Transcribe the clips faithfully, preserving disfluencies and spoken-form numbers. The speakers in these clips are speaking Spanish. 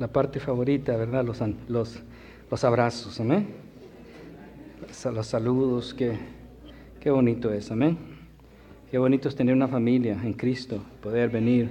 la parte favorita, ¿verdad? Los, los, los abrazos, amén. Los saludos, qué, qué bonito es, amén. Qué bonito es tener una familia en Cristo, poder venir,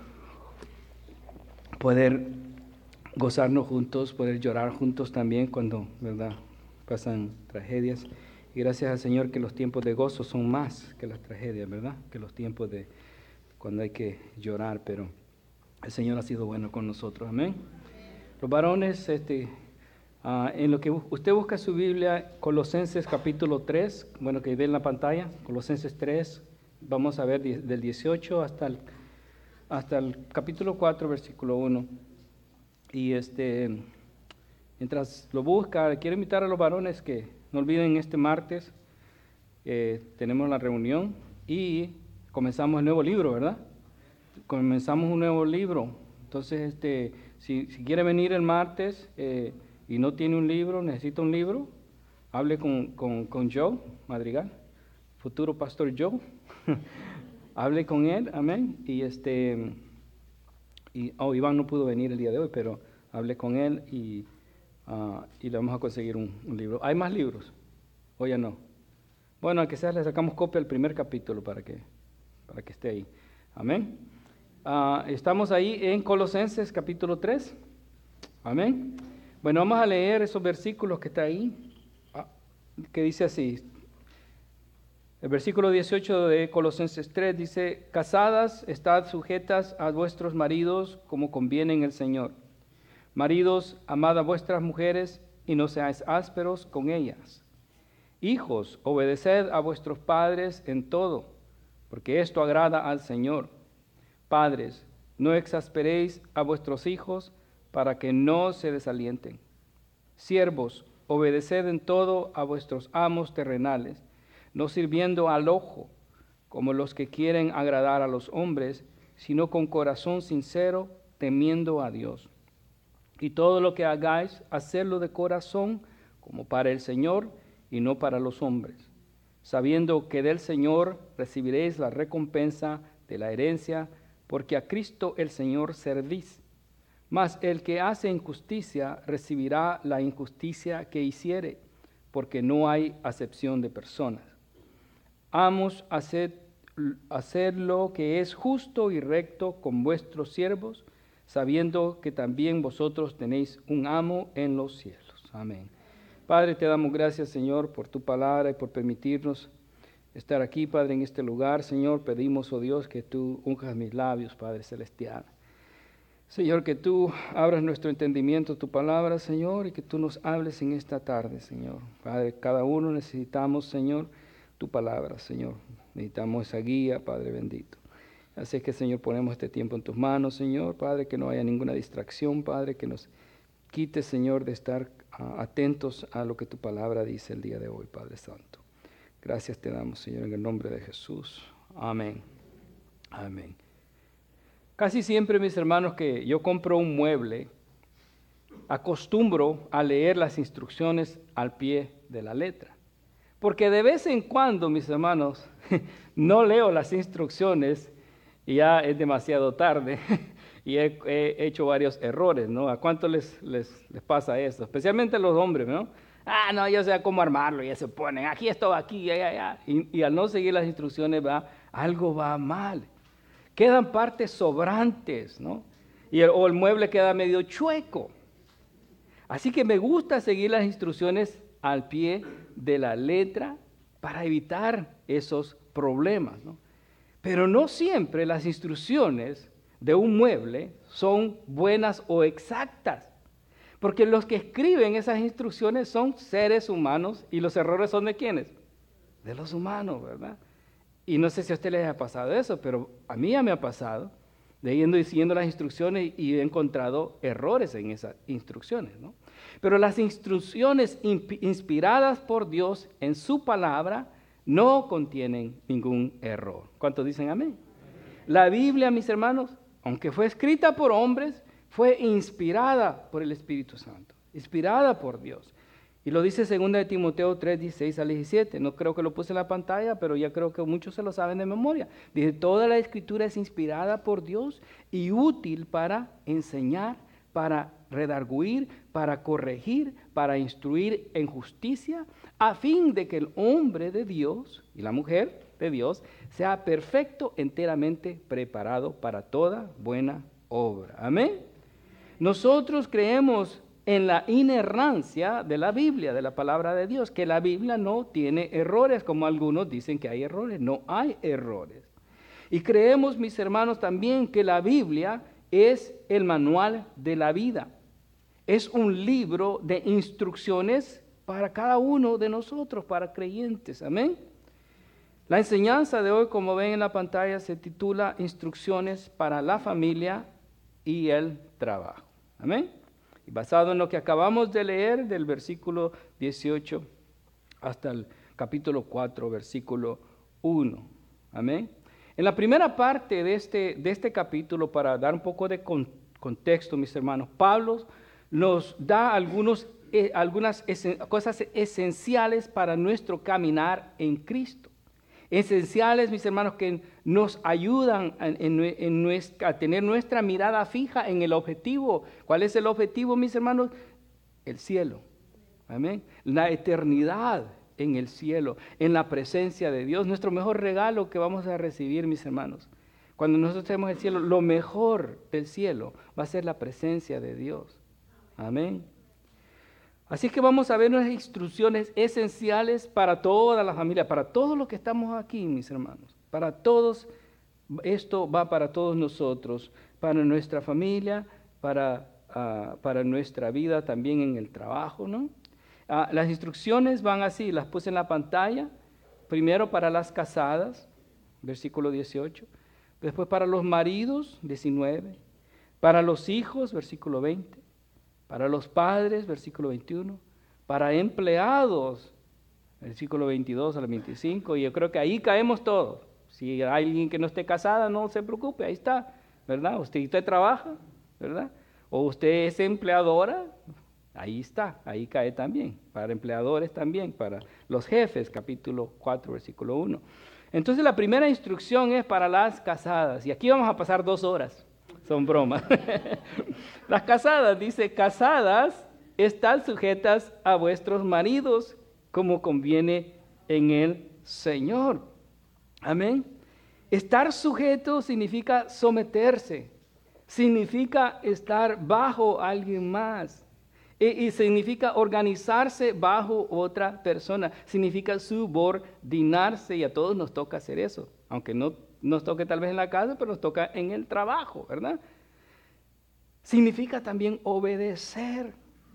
poder gozarnos juntos, poder llorar juntos también cuando, ¿verdad?, pasan tragedias. Y gracias al Señor que los tiempos de gozo son más que las tragedias, ¿verdad? Que los tiempos de cuando hay que llorar, pero el Señor ha sido bueno con nosotros, amén. Los varones, este, uh, en lo que usted busca su Biblia, Colosenses capítulo tres, bueno, que ve en la pantalla, Colosenses tres, vamos a ver del dieciocho hasta el, hasta el capítulo cuatro, versículo uno. Y este, mientras lo busca, quiero invitar a los varones que no olviden este martes, eh, tenemos la reunión y comenzamos el nuevo libro, ¿verdad? Comenzamos un nuevo libro. Entonces, este, si, si quiere venir el martes eh, y no tiene un libro, necesita un libro, hable con, con, con Joe Madrigal, futuro pastor Joe. Hable con él, amén. Y este, y, oh, Iván no pudo venir el día de hoy, pero hablé con él y, uh, y le vamos a conseguir un, un libro. ¿Hay más libros? ¿O ya no? Bueno, a que sea le sacamos copia del primer capítulo para que, para que esté ahí. Amén. Uh, estamos ahí en Colosenses capítulo tres. Amén. Bueno, vamos a leer esos versículos que está ahí, que dice así. El versículo dieciocho de Colosenses tres dice: casadas, estad sujetas a vuestros maridos como conviene en el Señor. Maridos, amad a vuestras mujeres y no seáis ásperos con ellas. Hijos, obedeced a vuestros padres en todo, porque esto agrada al Señor. Padres, no exasperéis a vuestros hijos para que no se desalienten. Siervos, obedeced en todo a vuestros amos terrenales, no sirviendo al ojo, como los que quieren agradar a los hombres, sino con corazón sincero, temiendo a Dios. Y todo lo que hagáis, hacedlo de corazón, como para el Señor y no para los hombres, sabiendo que del Señor recibiréis la recompensa de la herencia, porque a Cristo el Señor servís. Mas el que hace injusticia recibirá la injusticia que hiciere, porque no hay acepción de personas. Amos, haced, haced lo que es justo y recto con vuestros siervos, sabiendo que también vosotros tenéis un amo en los cielos. Amén. Padre, te damos gracias, Señor, por tu palabra y por permitirnos estar aquí, Padre, en este lugar. Señor, pedimos, oh Dios, que tú unjas mis labios, Padre celestial. Señor, que tú abras nuestro entendimiento, tu palabra, Señor, y que tú nos hables en esta tarde, Señor. Padre, cada uno necesitamos, Señor, tu palabra, Señor. Necesitamos esa guía, Padre bendito. Así que, Señor, ponemos este tiempo en tus manos, Señor. Padre, que no haya ninguna distracción, Padre, que nos quite, Señor, de estar uh, atentos a lo que tu palabra dice el día de hoy, Padre Santo. Gracias te damos, Señor, en el nombre de Jesús. Amén. Amén. Casi siempre, mis hermanos, que yo compro un mueble, acostumbro a leer las instrucciones al pie de la letra. Porque de vez en cuando, mis hermanos, no leo las instrucciones y ya es demasiado tarde y he, he hecho varios errores, ¿no? ¿A cuánto les, les, les pasa eso? Especialmente a los hombres, ¿no? Ah, no, yo sé cómo armarlo, ya se ponen, aquí esto, aquí, allá, allá. Y, y al no seguir las instrucciones, va, algo va mal. Quedan partes sobrantes, ¿no? Y el, o el mueble queda medio chueco. Así que me gusta seguir las instrucciones al pie de la letra para evitar esos problemas, ¿no? Pero no siempre las instrucciones de un mueble son buenas o exactas, porque los que escriben esas instrucciones son seres humanos y los errores son de ¿quiénes? De los humanos, ¿verdad? Y no sé si a usted les ha pasado eso, pero a mí ya me ha pasado, leyendo y siguiendo las instrucciones y he encontrado errores en esas instrucciones, ¿no? Pero las instrucciones inspiradas por Dios en su palabra no contienen ningún error. ¿Cuántos dicen amén? La Biblia, mis hermanos, aunque fue escrita por hombres, fue inspirada por el Espíritu Santo, inspirada por Dios. Y lo dice segunda de Timoteo tres, dieciséis al diecisiete. No creo que lo puse en la pantalla, pero ya creo que muchos se lo saben de memoria. Dice, toda la Escritura es inspirada por Dios y útil para enseñar, para redarguir, para corregir, para instruir en justicia, a fin de que el hombre de Dios y la mujer de Dios sea perfecto, enteramente preparado para toda buena obra. Amén. Nosotros creemos en la inerrancia de la Biblia, de la palabra de Dios, que la Biblia no tiene errores, como algunos dicen que hay errores. No hay errores. Y creemos, mis hermanos, también que la Biblia es el manual de la vida. Es un libro de instrucciones para cada uno de nosotros, para creyentes. Amén. La enseñanza de hoy, como ven en la pantalla, se titula Instrucciones para la familia y el trabajo. Amén. Y basado en lo que acabamos de leer del versículo dieciocho hasta el capítulo cuatro, versículo uno. Amén. En la primera parte de este, de este capítulo, para dar un poco de con, contexto, mis hermanos, Pablo nos da algunos, eh, algunas esen, cosas esenciales para nuestro caminar en Cristo. Esenciales, mis hermanos, que nos ayudan en, en, en nuestra, a tener nuestra mirada fija en el objetivo. ¿Cuál es el objetivo, mis hermanos? El cielo. Amén. La eternidad en el cielo, en la presencia de Dios. Nuestro mejor regalo que vamos a recibir, mis hermanos, cuando nosotros tenemos el cielo, lo mejor del cielo va a ser la presencia de Dios. Amén. Así que vamos a ver unas instrucciones esenciales para toda la familia, para todos los que estamos aquí, mis hermanos. Para todos, esto va para todos nosotros, para nuestra familia, para, uh, para nuestra vida también en el trabajo, ¿no? Uh, las instrucciones van así, las puse en la pantalla. Primero para las casadas, versículo dieciocho. Después para los maridos, diecinueve. Para los hijos, versículo veinte. Para los padres, versículo veintiuno. Para empleados, versículo veintidós al veinticinco. Y yo creo que ahí caemos todos. Si hay alguien que no esté casada, no se preocupe, ahí está, ¿verdad? Usted, usted trabaja, ¿verdad? O usted es empleadora, ahí está, ahí cae también. Para empleadores también, para los jefes, capítulo cuatro, versículo uno. Entonces la primera instrucción es para las casadas. Y aquí vamos a pasar dos horas. Son bromas. Las casadas, dice, casadas, están sujetas a vuestros maridos como conviene en el Señor. Amén. Estar sujeto significa someterse, significa estar bajo alguien más y, y significa organizarse bajo otra persona, significa subordinarse y a todos nos toca hacer eso, aunque no nos toque tal vez en la casa, pero nos toca en el trabajo, ¿verdad? Significa también obedecer.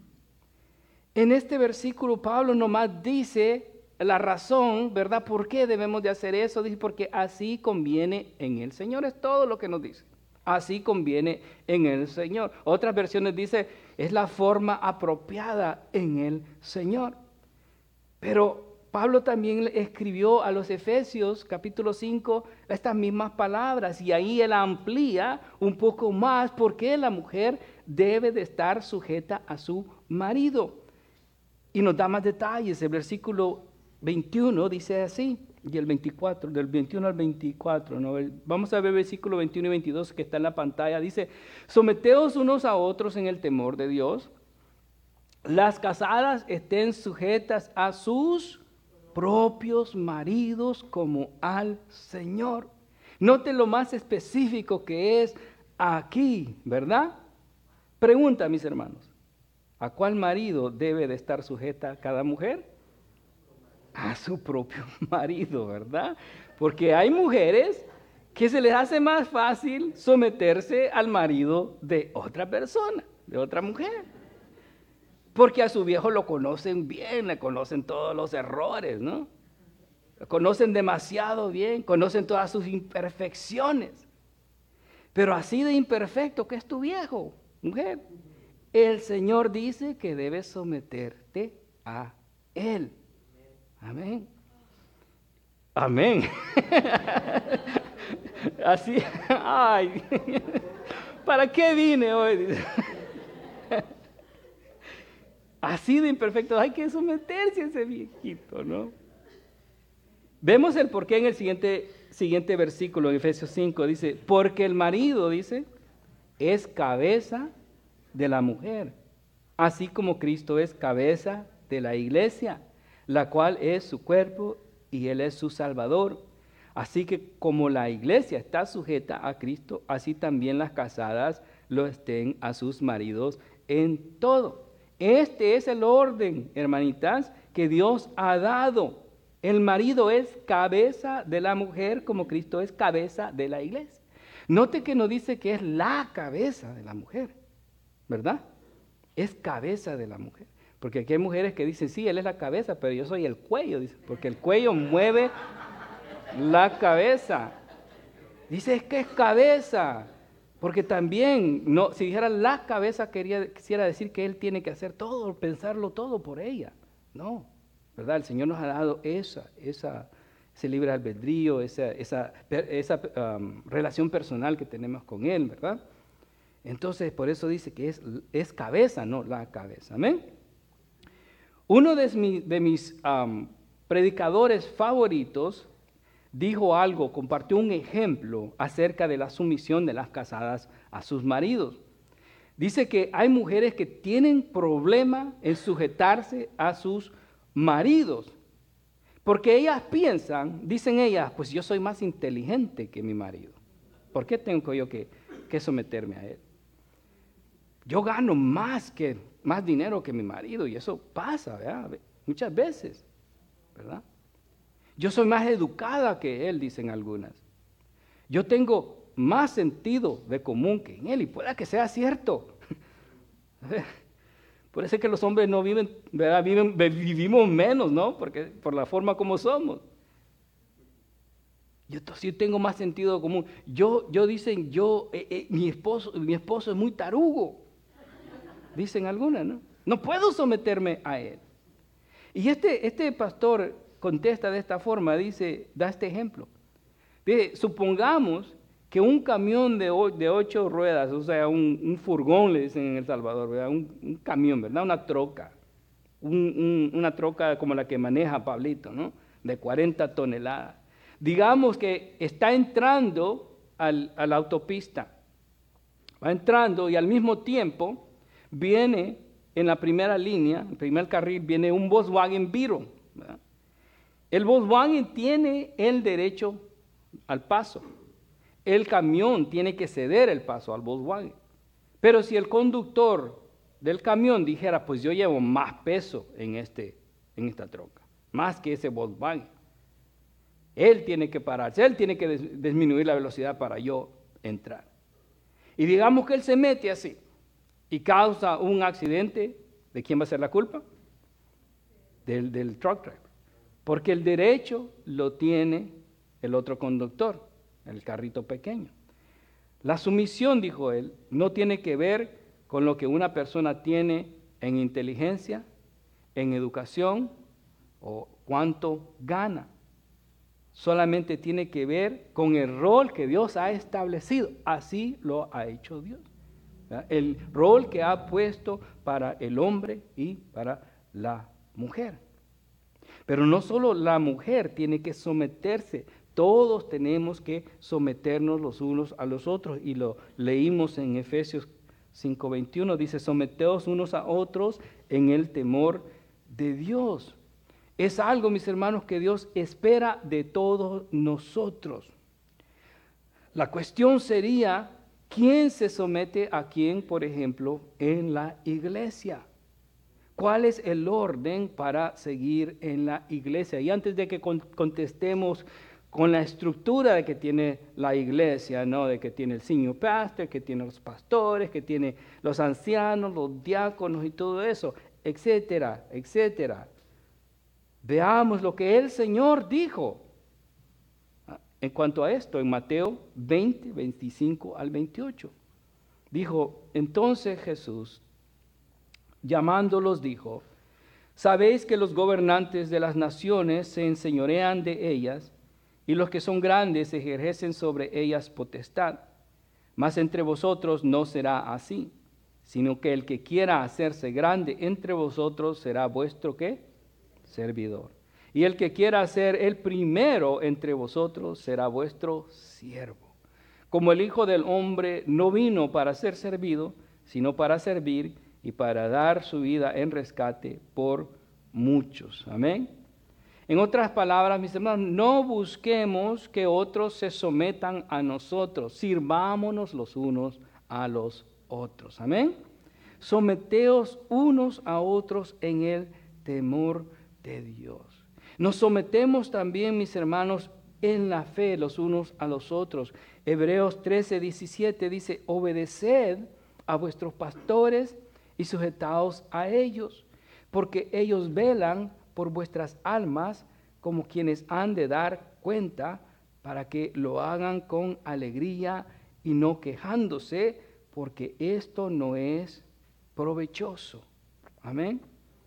En este versículo Pablo nomás dice la razón, ¿verdad? ¿Por qué debemos de hacer eso? Dice, porque así conviene en el Señor. Es todo lo que nos dice. Así conviene en el Señor. Otras versiones dice, es la forma apropiada en el Señor. Pero Pablo también escribió a los Efesios, capítulo cinco, estas mismas palabras, y ahí él amplía un poco más por qué la mujer debe de estar sujeta a su marido. Y nos da más detalles. El versículo veintiuno dice así, y el veinticuatro, del veintiuno al veinticuatro, ¿no? Vamos a ver el versículo veintiuno y veintidós que está en la pantalla. Dice, someteos unos a otros en el temor de Dios. Las casadas estén sujetas a sus propios maridos como al Señor. Note lo más específico que es aquí, ¿verdad? Pregunta, mis hermanos, ¿a cuál marido debe de estar sujeta cada mujer? A su propio marido, ¿verdad? Porque hay mujeres que se les hace más fácil someterse al marido de otra persona, de otra mujer. Porque a su viejo lo conocen bien, le conocen todos los errores, ¿no? Lo conocen demasiado bien, conocen todas sus imperfecciones. Pero así de imperfecto que es tu viejo, mujer, el Señor dice que debes someterte a Él. Amén. Amén. Así, ay, ¿para qué vine hoy? Así de imperfecto, hay que someterse a ese viejito, ¿no? Vemos el porqué en el siguiente, siguiente versículo, en Efesios cinco, dice, porque el marido, dice, es cabeza de la mujer, así como Cristo es cabeza de la iglesia, la cual es su cuerpo y Él es su Salvador. Así que como la iglesia está sujeta a Cristo, así también las casadas lo estén a sus maridos en todo. Este es el orden, hermanitas, que Dios ha dado. El marido es cabeza de la mujer como Cristo es cabeza de la iglesia. Note que no dice que es la cabeza de la mujer, ¿verdad? Es cabeza de la mujer. Porque aquí hay mujeres que dicen, sí, él es la cabeza, pero yo soy el cuello, dice, porque el cuello mueve la cabeza. Dice, es que es cabeza. Porque también, no, si dijera la cabeza, quería, quisiera decir que él tiene que hacer todo, pensarlo todo por ella. No, ¿verdad? El Señor nos ha dado esa, esa, ese libre albedrío, esa, esa, esa um, relación personal que tenemos con Él, ¿verdad? Entonces, por eso dice que es, es cabeza, no la cabeza. ¿Amén? Uno de, mi, de mis um, predicadores favoritos dijo algo, compartió un ejemplo acerca de la sumisión de las casadas a sus maridos. Dice que hay mujeres que tienen problema en sujetarse a sus maridos, porque ellas piensan, dicen ellas, pues yo soy más inteligente que mi marido. ¿Por qué tengo yo que, que someterme a él? Yo gano más, que, más dinero que mi marido y eso pasa, ¿verdad? Muchas veces, ¿verdad? Yo soy más educada que él, dicen algunas. Yo tengo más sentido de común que en él, y pueda que sea cierto. Por eso es que los hombres no viven, ¿verdad? Viven, vivimos menos, ¿no? Porque por la forma como somos. Yo sí tengo más sentido de común. Yo, yo dicen, yo, eh, eh, mi esposo, mi esposo es muy tarugo. Dicen algunas, ¿no? No puedo someterme a él. Y este, este pastor contesta de esta forma, dice, da este ejemplo. Dice, supongamos que un camión de, o, de ocho ruedas, o sea, un, un furgón, le dicen en El Salvador, ¿verdad? Un, un camión, ¿verdad? Una troca, un, un, una troca como la que maneja Pablito, ¿no? De cuarenta toneladas. Digamos que está entrando al, a la autopista, va entrando y al mismo tiempo viene en la primera línea, en el primer carril, viene un Volkswagen Beetle, ¿verdad? El Volkswagen tiene el derecho al paso. El camión tiene que ceder el paso al Volkswagen. Pero si el conductor del camión dijera, pues yo llevo más peso en, este, en esta troca, más que ese Volkswagen, él tiene que pararse, él tiene que des- disminuir la velocidad para yo entrar. Y digamos que él se mete así y causa un accidente, ¿de quién va a ser la culpa? Del, del truck driver. Porque el derecho lo tiene el otro conductor, el carrito pequeño. La sumisión, dijo él, no tiene que ver con lo que una persona tiene en inteligencia, en educación o cuánto gana. Solamente tiene que ver con el rol que Dios ha establecido. Así lo ha hecho Dios, ¿verdad? El rol que ha puesto para el hombre y para la mujer. Pero no solo la mujer tiene que someterse, todos tenemos que someternos los unos a los otros. Y lo leímos en Efesios cinco veintiuno, dice, someteos unos a otros en el temor de Dios. Es algo, mis hermanos, que Dios espera de todos nosotros. La cuestión sería, ¿quién se somete a quién, por ejemplo, en la iglesia? ¿Cuál es el orden para seguir en la iglesia? Y antes de que contestemos con la estructura de que tiene la iglesia, ¿no? De que tiene el senior pastor, que tiene los pastores, que tiene los ancianos, los diáconos y todo eso, etcétera, etcétera. Veamos lo que el Señor dijo en cuanto a esto en Mateo veinte, veinticinco al veintiocho. Dijo, entonces Jesús, llamándolos, dijo, sabéis que los gobernantes de las naciones se enseñorean de ellas, y los que son grandes ejercen sobre ellas potestad. Mas entre vosotros no será así, sino que el que quiera hacerse grande entre vosotros será vuestro ¿qué? Servidor. Y el que quiera ser el primero entre vosotros será vuestro siervo. Como el Hijo del Hombre no vino para ser servido, sino para servir y para dar su vida en rescate por muchos. Amén. En otras palabras, mis hermanos, no busquemos que otros se sometan a nosotros, sirvámonos los unos a los otros. Amén. Someteos unos a otros en el temor de Dios. Nos sometemos también, mis hermanos, en la fe los unos a los otros. Hebreos trece, diecisiete dice, obedeced a vuestros pastores y sujetaos a ellos, porque ellos velan por vuestras almas como quienes han de dar cuenta, para que lo hagan con alegría y no quejándose, porque esto no es provechoso. Amén.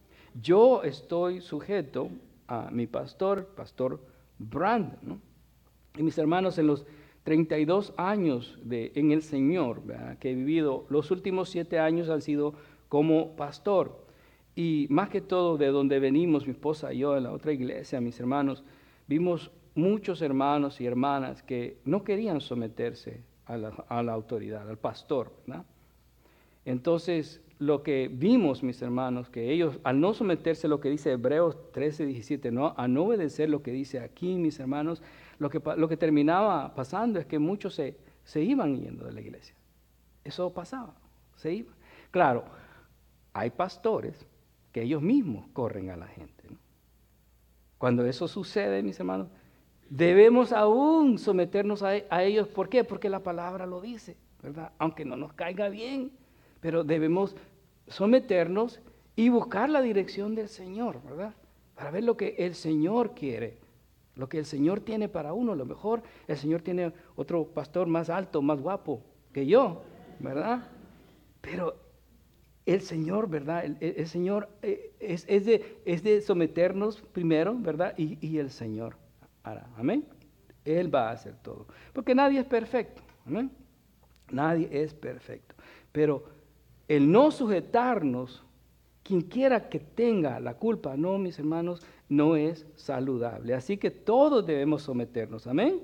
Yo estoy sujeto a mi pastor, pastor Brand, ¿no? Y mis hermanos, en los treinta y dos años de, en el Señor, ¿verdad?, que he vivido, los últimos siete años han sido como pastor. Y más que todo, de donde venimos, mi esposa y yo, en la otra iglesia, mis hermanos, vimos muchos hermanos y hermanas que no querían someterse a la, a la autoridad, al pastor, ¿verdad? Entonces, lo que vimos, mis hermanos, que ellos, al no someterse a lo que dice Hebreos trece, diecisiete, no, a no obedecer lo que dice aquí, mis hermanos, lo que, lo que terminaba pasando es que muchos se, se iban yendo de la iglesia. Eso pasaba, se iban. Claro, hay pastores que ellos mismos corren a la gente, ¿no? Cuando eso sucede, mis hermanos, debemos aún someternos a, a ellos. ¿Por qué? Porque la palabra lo dice, ¿verdad? Aunque no nos caiga bien, pero debemos someternos y buscar la dirección del Señor, ¿verdad? Para ver lo que el Señor quiere, lo que el Señor tiene para uno. A lo mejor el Señor tiene otro pastor más alto, más guapo que yo, ¿verdad? Pero el Señor, ¿verdad? El, el, el Señor es, es, de, es de someternos primero, ¿verdad? Y, y el Señor hará, amén. Él va a hacer todo, porque nadie es perfecto, amén. Nadie es perfecto, pero el no sujetarnos, quien quiera que tenga la culpa, no, mis hermanos, no es saludable. Así que todos debemos someternos, amén.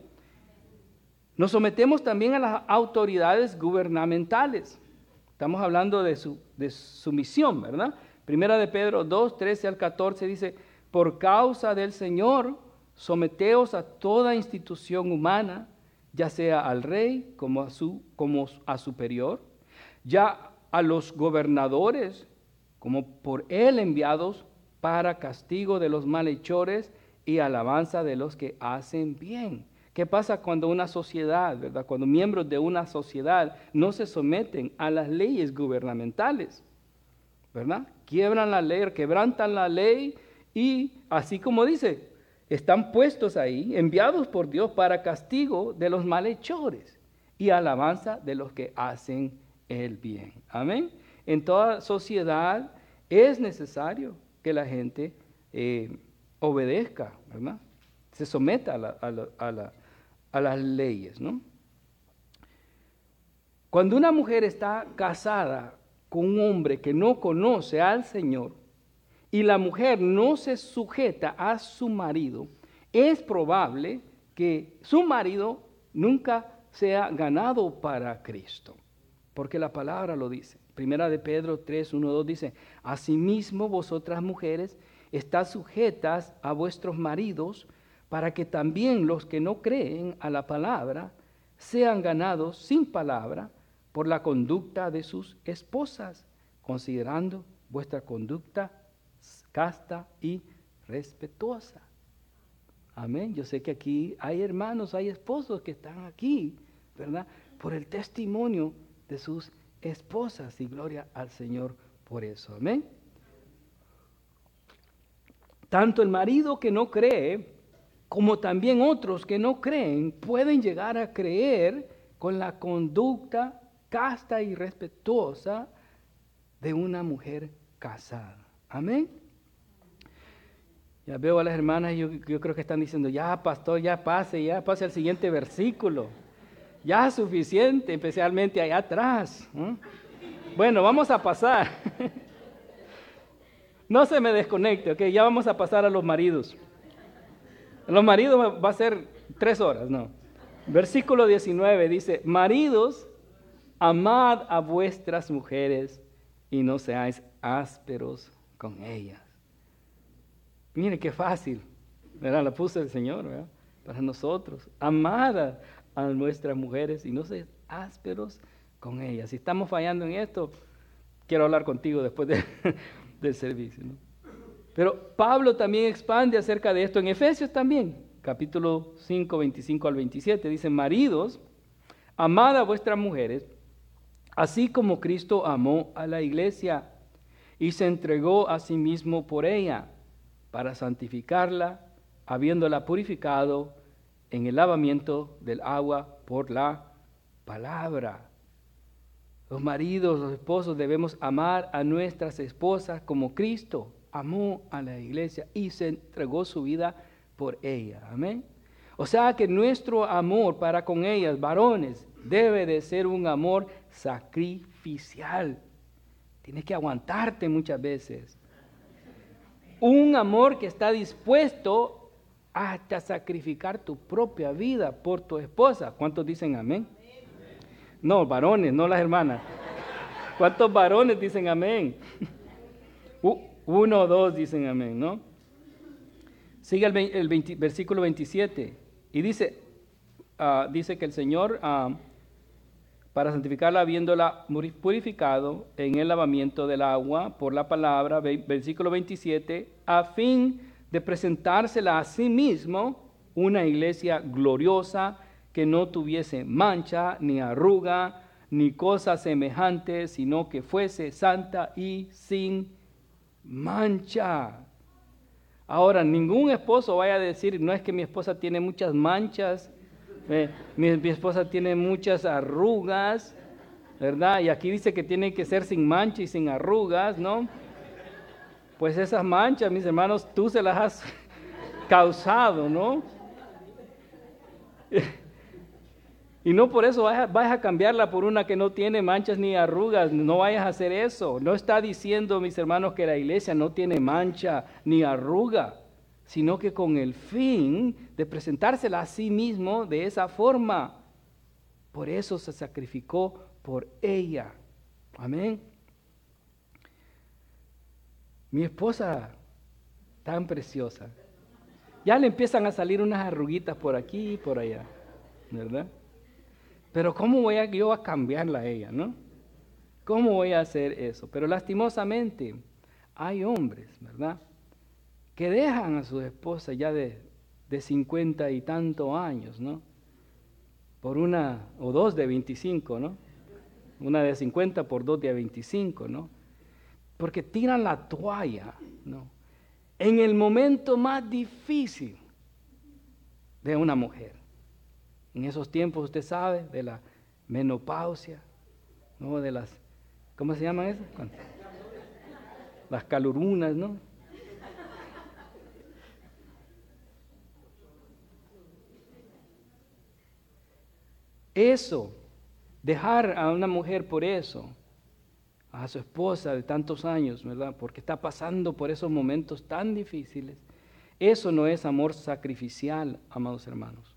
Nos sometemos también a las autoridades gubernamentales. Estamos hablando de su, de su misión, ¿verdad? Primera de Pedro dos, trece al catorce dice, por causa del Señor, someteos a toda institución humana, ya sea al rey como a su como a superior, ya a los gobernadores como por él enviados para castigo de los malhechores y alabanza de los que hacen bien. ¿Qué pasa cuando una sociedad, verdad? Cuando miembros de una sociedad no se someten a las leyes gubernamentales, ¿verdad? Quiebran la ley, quebrantan la ley y así como dice, están puestos ahí, enviados por Dios para castigo de los malhechores y alabanza de los que hacen el bien. Amén. En toda sociedad es necesario que la gente eh, obedezca, ¿verdad? Se someta a, la, a, la, a, la, a las leyes, ¿no? Cuando una mujer está casada con un hombre que no conoce al Señor y la mujer no se sujeta a su marido, es probable que su marido nunca sea ganado para Cristo, porque la palabra lo dice. Primera de Pedro tres, uno, dos dice, asimismo vosotras mujeres estad sujetas a vuestros maridos, para que también los que no creen a la palabra sean ganados sin palabra por la conducta de sus esposas, considerando vuestra conducta casta y respetuosa. Amén. Yo sé que aquí hay hermanos, hay esposos que están aquí, ¿verdad? Por el testimonio de sus esposas, y gloria al Señor por eso. Amén. Tanto el marido que no cree, como también otros que no creen, pueden llegar a creer con la conducta casta y respetuosa de una mujer casada. Amén. Ya veo a las hermanas, yo, yo creo que están diciendo, ya pastor, ya pase, ya pase al siguiente versículo. Ya es suficiente, especialmente allá atrás. ¿eh? Bueno, vamos a pasar. No se me desconecte, ok, ya vamos a pasar a los maridos. Los maridos va a ser tres horas, no. Versículo diecinueve dice, maridos, amad a vuestras mujeres y no seáis ásperos con ellas. Mire qué fácil, ¿verdad? La puso el Señor, ¿verdad? Para nosotros. Amad a, a nuestras mujeres y no seáis ásperos con ellas. Si estamos fallando en esto, quiero hablar contigo después de, del servicio, ¿no? Pero Pablo también expande acerca de esto en Efesios también, capítulo cinco, veinticinco al veintisiete. Dice, maridos, amad a vuestras mujeres, así como Cristo amó a la iglesia y se entregó a sí mismo por ella, para santificarla, habiéndola purificado en el lavamiento del agua por la palabra. Los maridos, los esposos debemos amar a nuestras esposas como Cristo amó a la iglesia y se entregó su vida por ella. Amén. O sea que nuestro amor para con ellas, varones, debe de ser un amor sacrificial. Tienes que aguantarte muchas veces. Un amor que está dispuesto hasta sacrificar tu propia vida por tu esposa. ¿Cuántos dicen amén? No, varones, no las hermanas. ¿Cuántos varones dicen amén? Uno o dos dicen amén, ¿no? Sigue el, el veinte, versículo veintisiete y dice, uh, dice que el Señor, uh, para santificarla, habiéndola purificado en el lavamiento del agua por la palabra, versículo veintisiete, a fin de presentársela a sí mismo una iglesia gloriosa que no tuviese mancha, ni arruga, ni cosa semejante, sino que fuese santa y sin mancha. Ahora, ningún esposo vaya a decir, no es que mi esposa tiene muchas manchas, eh, mi, mi esposa tiene muchas arrugas, ¿verdad? Y aquí dice que tiene que ser sin mancha y sin arrugas, ¿no? Pues esas manchas, mis hermanos, tú se las has causado, ¿no? Y no por eso vayas, vayas a cambiarla por una que no tiene manchas ni arrugas, no vayas a hacer eso. No está diciendo, mis hermanos, que la iglesia no tiene mancha ni arruga, sino que con el fin de presentársela a sí mismo de esa forma. Por eso se sacrificó por ella. Amén. Mi esposa, tan preciosa, ya le empiezan a salir unas arruguitas por aquí y por allá, ¿verdad? Pero ¿cómo voy a, yo a cambiarla a ella, no? ¿Cómo voy a hacer eso? Pero lastimosamente hay hombres, ¿verdad?, que dejan a sus esposas ya de, de cincuenta y tantos años, ¿no? Por una o dos de veinticinco, ¿no? Una de cincuenta por dos de veinticinco, ¿no? Porque tiran la toalla, ¿no? En el momento más difícil de una mujer. En esos tiempos, usted sabe, de la menopausia, ¿no? De las, ¿cómo se llaman esas? Las calurunas, ¿no? Eso, dejar a una mujer por eso, a su esposa de tantos años, ¿verdad? Porque está pasando por esos momentos tan difíciles. Eso no es amor sacrificial, amados hermanos.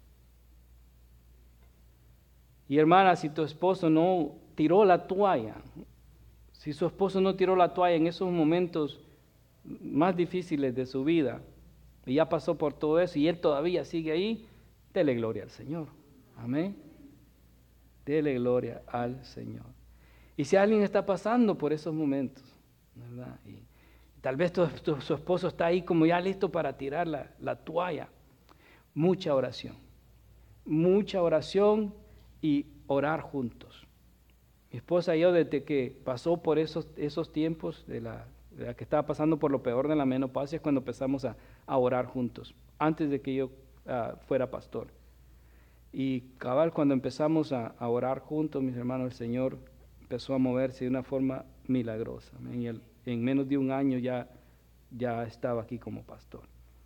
Y hermana, si tu esposo no tiró la toalla, si su esposo no tiró la toalla en esos momentos más difíciles de su vida, y ya pasó por todo eso, y él todavía sigue ahí, dele gloria al Señor. Amén. Dele gloria al Señor. Y si alguien está pasando por esos momentos, ¿verdad? Y tal vez tu, tu, su esposo está ahí como ya listo para tirar la, la toalla, mucha oración, mucha oración y orar juntos. Mi esposa y yo, desde que pasó por esos, esos tiempos de la, de la que estaba pasando por lo peor de la menopausia, es cuando empezamos a, a orar juntos, antes de que yo uh, fuera pastor. Y cabal, cuando empezamos a, a orar juntos, mis hermanos, el Señor empezó a moverse de una forma milagrosa. En, el, en menos de un año ya, ya estaba aquí como pastor.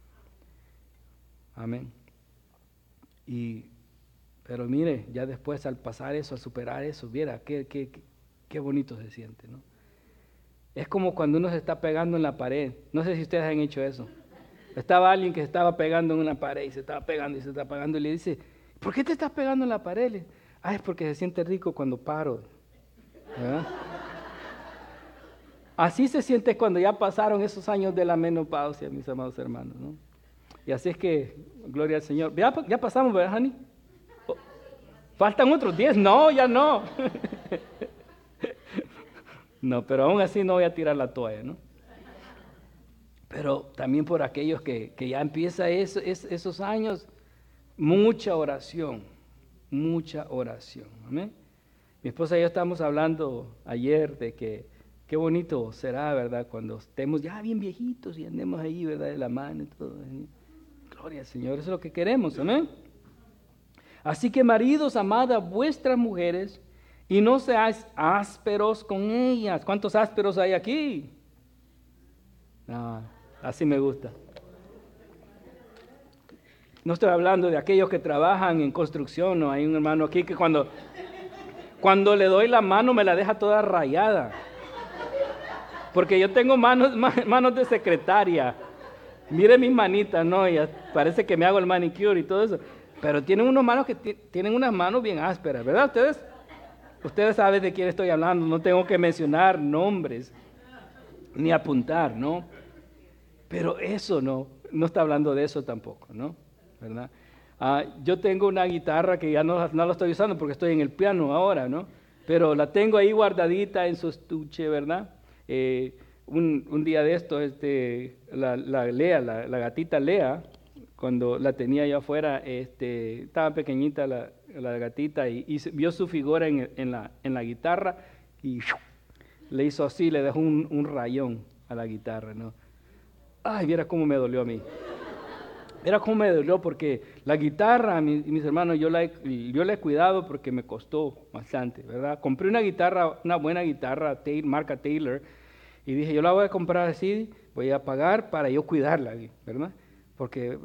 Amén. Y Pero mire, ya después al pasar eso, al superar eso, viera qué, qué, qué bonito se siente, ¿no? Es como cuando uno se está pegando en la pared. No sé si ustedes han hecho eso. Estaba alguien que se estaba pegando en una pared y se estaba pegando y se estaba pegando y le dice, ¿por qué te estás pegando en la pared? Ah, es porque se siente rico cuando paro ¿verdad? Así se siente cuando ya pasaron esos años de la menopausia, mis amados hermanos, ¿no? Y así es que, gloria al Señor. Ya, ya pasamos, ¿verdad, Hani? Oh, ¿faltan otros diez? No, ya no. No, pero aún así no voy a tirar la toalla, ¿no? Pero también por aquellos que, que ya empieza eso, es, esos años, mucha oración, mucha oración, amén. Mi esposa y yo estábamos hablando ayer de que qué bonito será, ¿verdad? Cuando estemos ya bien viejitos y andemos ahí, ¿verdad? De la mano y todo. ¿Eh? Gloria al Señor, eso es lo que queremos, amén. Así que maridos, amad a vuestras mujeres y no seáis ásperos con ellas. ¿Cuántos ásperos hay aquí? No, así me gusta. No estoy hablando de aquellos que trabajan en construcción, no. Hay un hermano aquí que cuando, cuando le doy la mano me la deja toda rayada. Porque yo tengo manos, manos de secretaria. Mire mis manitas, ¿no? Y parece que me hago el manicure y todo eso. Pero tienen unos manos que tienen unas manos bien ásperas, ¿verdad? Ustedes, ustedes saben de quién estoy hablando. No tengo que mencionar nombres ni apuntar, ¿no? Pero eso no, no está hablando de eso tampoco, ¿no? ¿Verdad? Ah, yo tengo una guitarra que ya no, no la estoy usando porque estoy en el piano ahora, ¿no? Pero la tengo ahí guardadita en su estuche, ¿verdad? Eh, un, un día de esto, este, la, la Lea, la, la gatita Lea, cuando la tenía yo afuera, este, estaba pequeñita la, la gatita y, y vio su figura en, en, la, en la guitarra y ¡shu! Le hizo así, le dejó un, un rayón a la guitarra, ¿no? Ay, viera cómo me dolió a mí. Viera cómo me dolió porque la guitarra, mis, mis hermanos, yo la, he, yo la he cuidado porque me costó bastante, ¿verdad? Compré una guitarra, una buena guitarra, marca Taylor, y dije, yo la voy a comprar así, voy a pagar para yo cuidarla, ¿verdad? Porque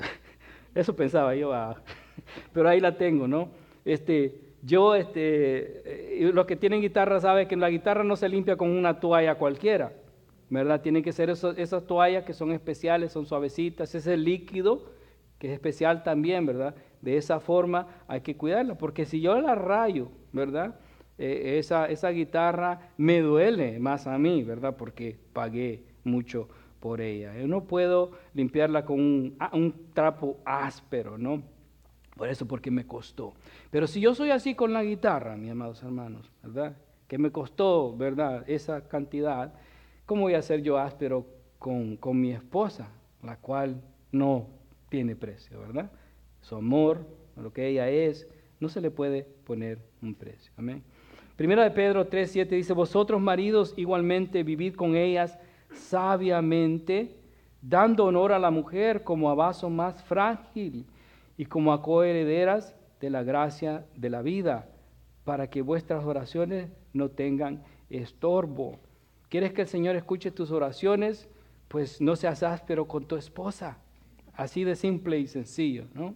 eso pensaba yo, ah, pero ahí la tengo, ¿no? Este, yo, este, eh, los que tienen guitarra saben que la guitarra no se limpia con una toalla cualquiera, ¿verdad? Tienen que ser esos, esas toallas que son especiales, son suavecitas, ese líquido que es especial también, ¿verdad? De esa forma hay que cuidarla, porque si yo la rayo, ¿verdad? Eh, esa, esa guitarra me duele más a mí, ¿verdad? Porque pagué mucho por ella. Yo no puedo limpiarla con un, un trapo áspero, ¿no? Por eso, porque me costó. Pero si yo soy así con la guitarra, mis amados hermanos, ¿verdad? Que me costó, ¿verdad? Esa cantidad, ¿cómo voy a ser yo áspero con, con mi esposa, la cual no tiene precio, ¿verdad? Su amor, lo que ella es, no se le puede poner un precio. Amén. Primera de Pedro tres, siete dice, vosotros maridos igualmente vivid con ellas sabiamente, dando honor a la mujer como a vaso más frágil y como a coherederas de la gracia de la vida, para que vuestras oraciones no tengan estorbo. ¿Quieres que el Señor escuche tus oraciones? Pues no seas áspero con tu esposa. Así de simple y sencillo, ¿no?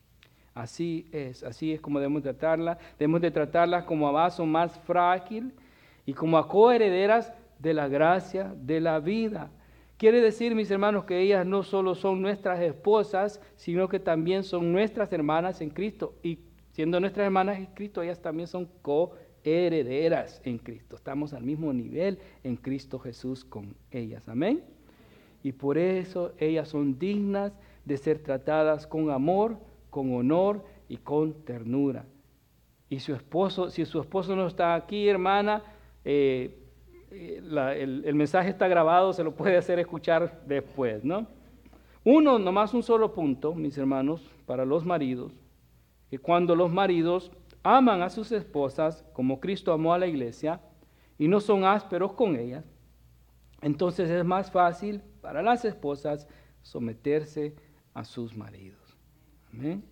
Así es, así es como debemos tratarla. Debemos de tratarla como a vaso más frágil y como a coherederas de la gracia de la vida. Quiere decir, mis hermanos, que ellas no solo son nuestras esposas, sino que también son nuestras hermanas en Cristo. Y siendo nuestras hermanas en Cristo, ellas también son coherederas en Cristo. Estamos al mismo nivel en Cristo Jesús con ellas. Amén. Y por eso ellas son dignas de ser tratadas con amor, con honor y con ternura. Y su esposo, si su esposo no está aquí, hermana, eh, la, el, el mensaje está grabado, se lo puede hacer escuchar después, ¿no? Uno, nomás un solo punto, mis hermanos, para los maridos, que cuando los maridos aman a sus esposas como Cristo amó a la iglesia y no son ásperos con ellas, entonces es más fácil para las esposas someterse a sus maridos. Amén.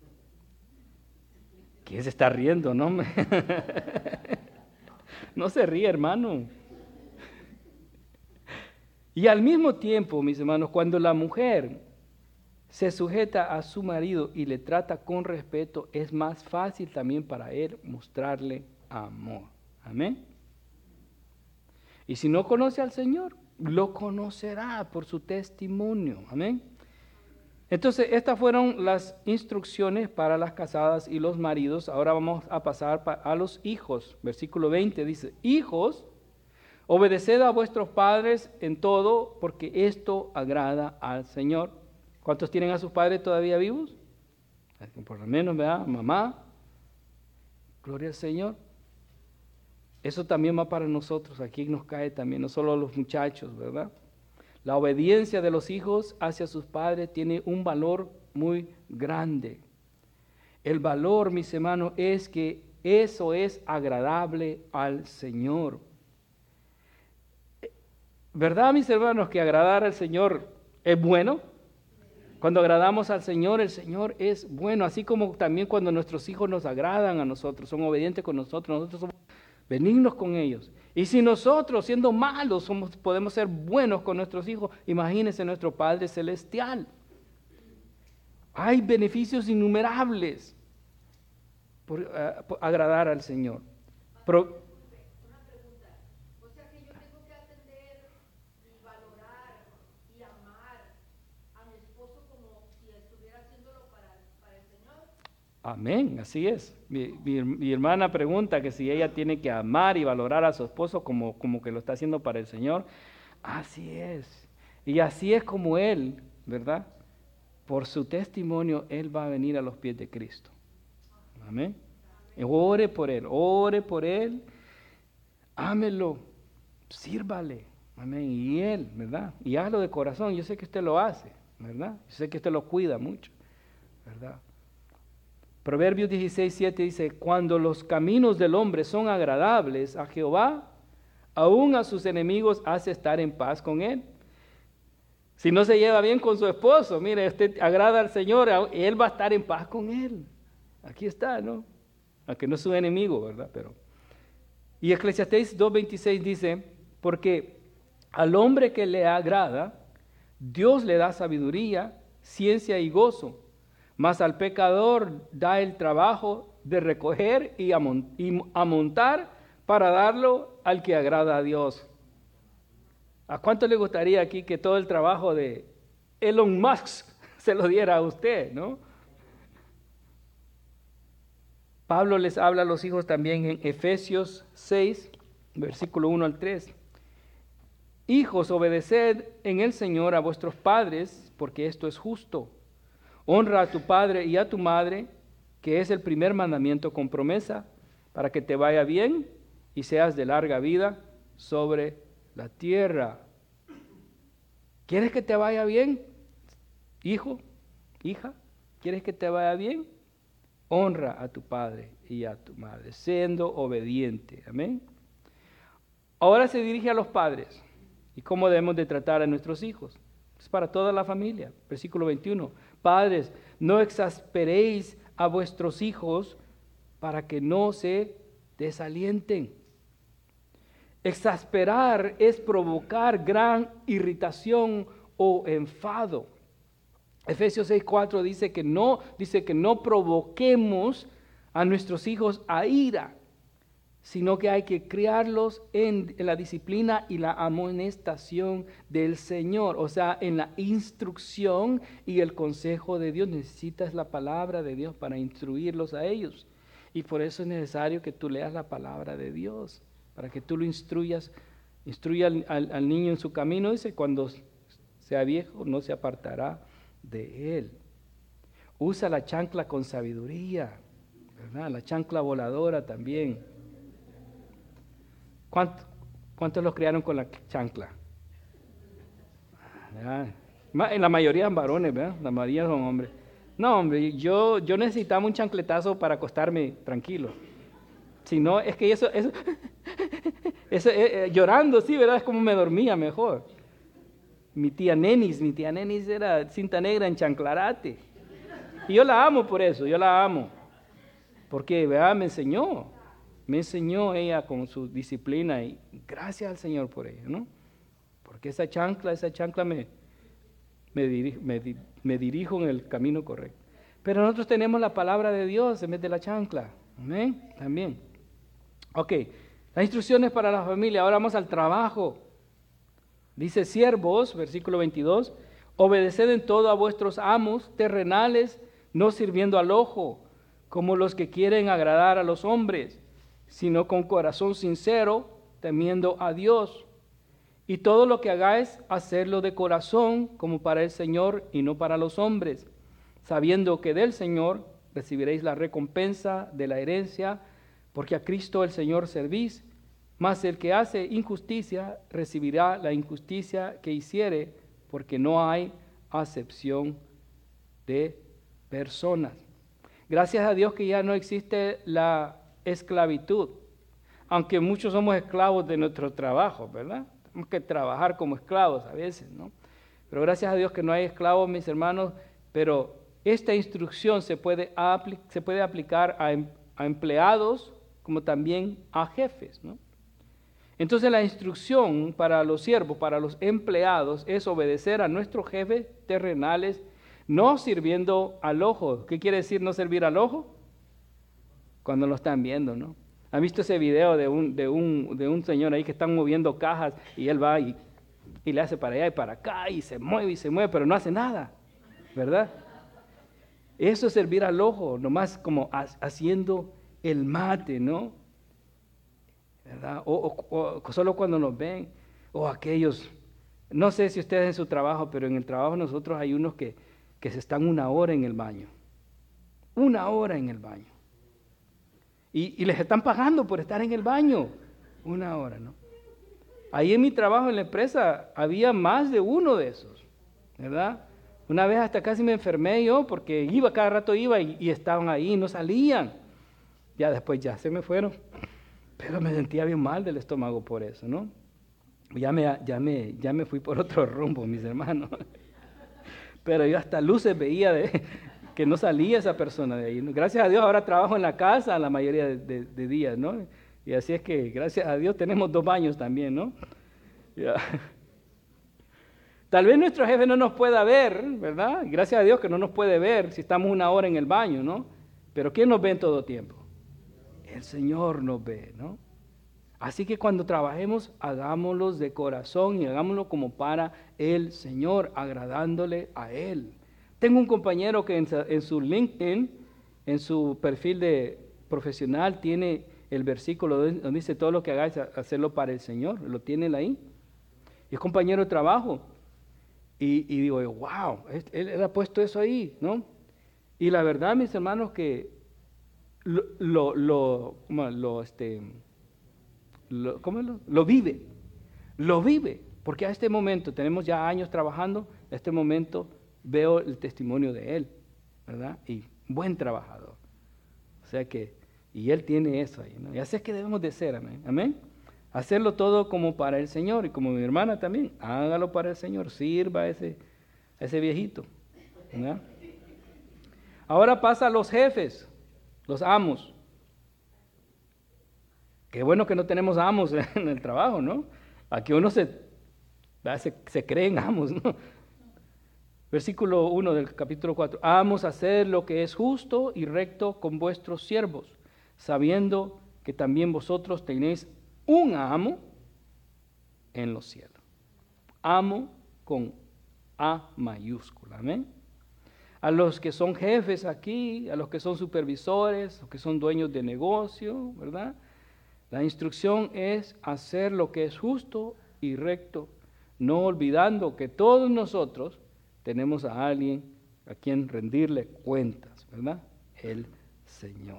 ¿Quién se está riendo? No, no se ríe, hermano. Y al mismo tiempo, mis hermanos, cuando la mujer se sujeta a su marido y le trata con respeto, es más fácil también para él mostrarle amor. Amén. Y si no conoce al Señor, lo conocerá por su testimonio. Amén. Entonces, estas fueron las instrucciones para las casadas y los maridos. Ahora vamos a pasar a los hijos. Versículo veinte dice, hijos, obedeced a vuestros padres en todo, porque esto agrada al Señor. ¿Cuántos tienen a sus padres todavía vivos? Por lo menos, ¿verdad? Mamá. Gloria al Señor. Eso también va para nosotros. Aquí nos cae también, no solo a los muchachos, ¿verdad? La obediencia de los hijos hacia sus padres tiene un valor muy grande. El valor, mis hermanos, es que eso es agradable al Señor. ¿Verdad, mis hermanos, que agradar al Señor es bueno? Cuando agradamos al Señor, el Señor es bueno, así como también cuando nuestros hijos nos agradan a nosotros, son obedientes con nosotros, nosotros somos benignos con ellos. Y si nosotros, siendo malos, somos, podemos ser buenos con nuestros hijos, imagínense nuestro Padre Celestial. Hay beneficios innumerables por, uh, por agradar al Señor. Pro, Amén, así es. Mi, mi, mi hermana pregunta que si ella tiene que amar y valorar a su esposo como, como que lo está haciendo para el Señor. Así es. Y así es como él, ¿verdad? Por su testimonio, él va a venir a los pies de Cristo. Amén. Ore por él, ore por él, ámelo, sírvale. Amén. Y él, ¿verdad? Y hazlo de corazón. Yo sé que usted lo hace, ¿verdad? Yo sé que usted lo cuida mucho, ¿verdad? Proverbios dieciséis, siete dice, cuando los caminos del hombre son agradables a Jehová, aún a sus enemigos hace estar en paz con él. Si no se lleva bien con su esposo, mire, usted agrada al Señor, él va a estar en paz con él. Aquí está, ¿no? Aunque no es su enemigo, ¿verdad? Pero... Y Eclesiastés dos veintiséis dice, porque al hombre que le agrada, Dios le da sabiduría, ciencia y gozo. Mas al pecador da el trabajo de recoger y amontar para darlo al que agrada a Dios. ¿A cuánto le gustaría aquí que todo el trabajo de Elon Musk se lo diera a usted, no? Pablo les habla a los hijos también en Efesios seis, versículo uno al tres. Hijos, obedeced en el Señor a vuestros padres, porque esto es justo. Honra a tu padre y a tu madre, que es el primer mandamiento con promesa, para que te vaya bien y seas de larga vida sobre la tierra. ¿Quieres que te vaya bien, hijo, hija? ¿Quieres que te vaya bien? Honra a tu padre y a tu madre, siendo obediente. Amén. Ahora se dirige a los padres y cómo debemos de tratar a nuestros hijos. Es para toda la familia. Versículo veintiuno. Padres, no exasperéis a vuestros hijos para que no se desalienten. Exasperar es provocar gran irritación o enfado. Efesios seis cuatro dice que no, dice que no provoquemos a nuestros hijos a ira, sino que hay que criarlos en, en la disciplina y la amonestación del Señor, o sea, en la instrucción y el consejo de Dios. Necesitas la palabra de Dios para instruirlos a ellos, y por eso es necesario que tú leas la palabra de Dios, para que tú lo instruyas, instruya al, al, al niño en su camino, dice, cuando sea viejo no se apartará de él. Usa la chancla con sabiduría, ¿verdad? La chancla voladora también. ¿Cuántos, ¿Cuántos los criaron con la chancla? ¿Verdad? En la mayoría son varones, ¿verdad? La mayoría son hombres. No, hombre, yo, yo necesitaba un chancletazo para acostarme tranquilo. Si no, es que eso, eso, eso eh, eh, llorando, sí, ¿verdad? Es como me dormía mejor. Mi tía Nenis, mi tía Nenis era cinta negra en chanclarate. Y yo la amo por eso, yo la amo. Porque, ¿verdad? Me enseñó. Me enseñó ella con su disciplina y gracias al Señor por ella, ¿no? Porque esa chancla, esa chancla me, me, dirijo, me, me dirijo en el camino correcto. Pero nosotros tenemos la palabra de Dios en vez de la chancla. ¿Amén? También. Ok, las instrucciones para la familia. Ahora vamos al trabajo. Dice, siervos, versículo veintidós, Obedeced en todo a vuestros amos terrenales, no sirviendo al ojo, como los que quieren agradar a los hombres, sino con corazón sincero, temiendo a Dios. Y todo lo que hagáis, hacedlo de corazón, como para el Señor y no para los hombres, sabiendo que del Señor recibiréis la recompensa de la herencia, porque a Cristo el Señor servís, mas el que hace injusticia recibirá la injusticia que hiciere, porque no hay acepción de personas. Gracias a Dios que ya no existe la esclavitud, aunque muchos somos esclavos de nuestro trabajo, ¿verdad? Tenemos que trabajar como esclavos a veces, ¿no? Pero gracias a Dios que no hay esclavos, mis hermanos, pero esta instrucción se puede, apl- se puede aplicar a, em- a empleados como también a jefes, ¿no? Entonces la instrucción para los siervos, para los empleados, es obedecer a nuestros jefes terrenales, no sirviendo al ojo. ¿Qué quiere decir no servir al ojo? Cuando lo están viendo, ¿no? ¿Han visto ese video de un, de un, de un señor ahí que están moviendo cajas y él va y, y le hace para allá y para acá y se mueve y se mueve, pero no hace nada, ¿verdad? Eso es servir al ojo, nomás como ha- haciendo el mate, ¿no? ¿Verdad? O, o- o solo cuando nos ven, o aquellos, no sé si ustedes en su trabajo, pero en el trabajo nosotros hay unos que, que se están una hora en el baño, una hora en el baño, y, y les están pagando por estar en el baño, una hora, ¿no? Ahí en mi trabajo en la empresa había más de uno de esos, ¿verdad? Una vez hasta casi me enfermé yo porque iba, cada rato iba y, y estaban ahí, no salían, ya después ya se me fueron. Pero me sentía bien mal del estómago por eso, ¿no? Ya me, ya me, ya me fui por otro rumbo, mis hermanos. Pero yo hasta luces veía de que no salía esa persona de ahí, ¿no? Gracias a Dios ahora trabajo en la casa la mayoría de, de- de días, ¿no? Y así es que gracias a Dios tenemos dos baños también, ¿no? Ya. Tal vez nuestro jefe no nos pueda ver, ¿verdad? Gracias a Dios que no nos puede ver si estamos una hora en el baño, ¿no? Pero ¿quién nos ve en todo tiempo? El Señor nos ve, ¿no? Así que cuando trabajemos, hagámoslo de corazón y hagámoslo como para el Señor, agradándole a Él. Tengo un compañero que en, sa- en su LinkedIn, en su perfil de profesional, tiene el versículo donde donde dice todo lo que hagáis, ha- hacerlo para el Señor. Lo tiene él ahí. Y es compañero de trabajo. Y, y digo, wow, él, él ha puesto eso ahí, ¿no? Y la verdad, mis hermanos, que lo, lo, lo, ¿cómo? lo, este, lo, ¿cómo lo? Lo vive, lo vive, porque a este momento, tenemos ya años trabajando, a este momento veo el testimonio de él, ¿verdad? Y buen trabajador. O sea que, y él tiene eso ahí, ¿no? Y así es que debemos de ser, amén, amén. Hacerlo todo como para el Señor, y como mi hermana también, hágalo para el Señor, sirva a ese, a ese viejito, ¿verdad? Ahora pasa a los jefes, los amos. Qué bueno que no tenemos amos en el trabajo, ¿no? Aquí uno se, se, se creen amos, ¿no? Versículo uno del capítulo cuatro. Amos, hacer lo que es justo y recto con vuestros siervos, sabiendo que también vosotros tenéis un amo en los cielos. Amo con A mayúscula, amén. A los que son jefes aquí, a los que son supervisores, a los que son dueños de negocio, ¿verdad? La instrucción es hacer lo que es justo y recto, no olvidando que todos nosotros tenemos a alguien a quien rendirle cuentas, ¿verdad? El Señor.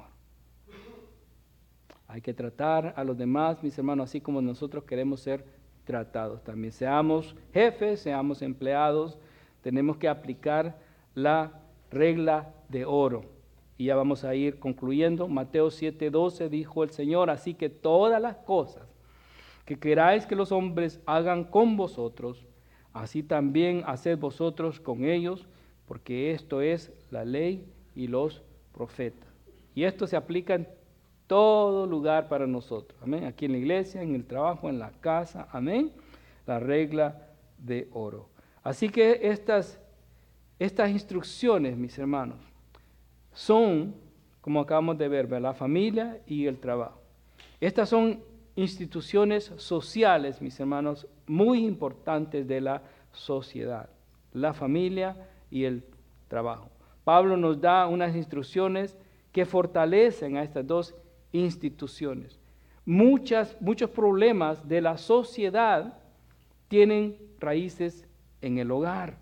Hay que tratar a los demás, mis hermanos, así como nosotros queremos ser tratados también. Seamos jefes, seamos empleados, tenemos que aplicar la regla de oro. Y ya vamos a ir concluyendo. Mateo siete doce dijo el Señor, así que todas las cosas que queráis que los hombres hagan con vosotros, así también haced vosotros con ellos, porque esto es la ley y los profetas. Y esto se aplica en todo lugar para nosotros. Amén. Aquí en la iglesia, en el trabajo, en la casa. Amén. La regla de oro. Así que estas, estas instrucciones, mis hermanos, son, como acabamos de ver, la familia y el trabajo. Estas son instituciones sociales, mis hermanos, muy importantes de la sociedad. la familia y el trabajo. Pablo nos da unas instrucciones que fortalecen a estas dos instituciones. Muchas, muchos problemas de la sociedad tienen raíces en el hogar,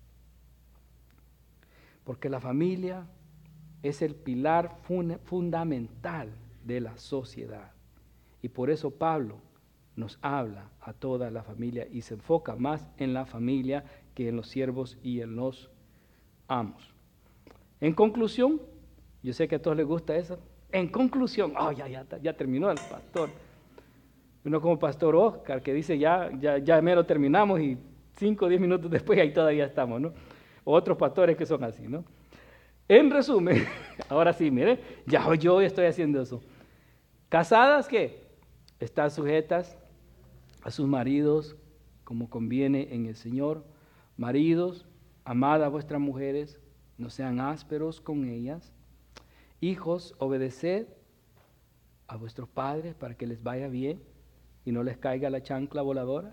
porque la familia es el pilar fun- fundamental de la sociedad. Y por eso Pablo nos habla a toda la familia y se enfoca más en la familia que en los siervos y en los amos. En conclusión, yo sé que a todos les gusta eso. En conclusión, oh, ya, ya, ya terminó el pastor. Uno como pastor Oscar que dice ya, ya, ya me lo terminamos y cinco o diez minutos después ahí todavía estamos, ¿no? O otros pastores que son así, ¿no? En resumen, ahora sí, mire, ya yo estoy haciendo eso. Casadas, ¿qué? Están sujetas a sus maridos como conviene en el Señor. Maridos, amad a vuestras mujeres, no sean ásperos con ellas. Hijos, obedeced a vuestros padres para que les vaya bien y no les caiga la chancla voladora.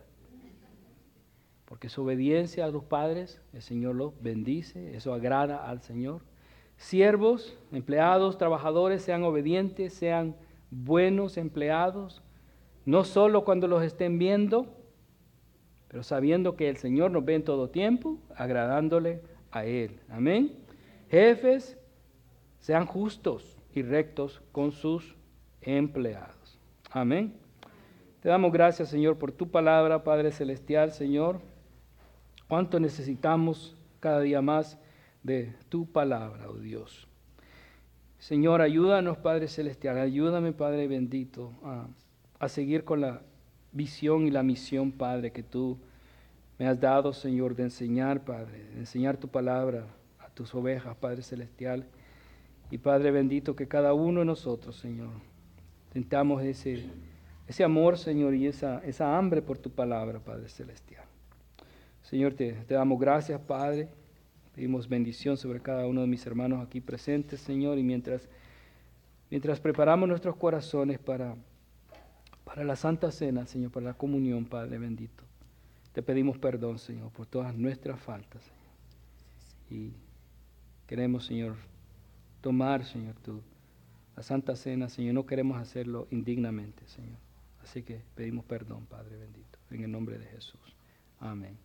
Porque su obediencia a los padres, el Señor los bendice, eso agrada al Señor. Siervos, empleados, trabajadores, sean obedientes, sean buenos empleados, no solo cuando los estén viendo, pero sabiendo que el Señor nos ve en todo tiempo, agradándole a Él. Amén. Jefes, sean justos y rectos con sus empleados. Amén. Te damos gracias, Señor, por tu palabra, Padre Celestial, Señor. Cuánto necesitamos cada día más de tu palabra, oh Dios. Señor, ayúdanos, Padre Celestial, ayúdame, Padre bendito, a, a seguir con la visión y la misión, Padre, que tú me has dado, Señor, de enseñar, Padre, de enseñar tu palabra a tus ovejas, Padre Celestial. Y Padre bendito, que cada uno de nosotros, Señor, sintamos ese, ese amor, Señor, y esa, esa hambre por tu palabra, Padre Celestial. Señor, te, te damos gracias, Padre. Pedimos bendición sobre cada uno de mis hermanos aquí presentes, Señor, y mientras, mientras preparamos nuestros corazones para, para la Santa Cena, Señor, para la comunión, Padre bendito, te pedimos perdón, Señor, por todas nuestras faltas, Señor. Y queremos, Señor, tomar, Señor, tú, la Santa Cena, Señor, no queremos hacerlo indignamente, Señor. Así que pedimos perdón, Padre bendito, en el nombre de Jesús. Amén.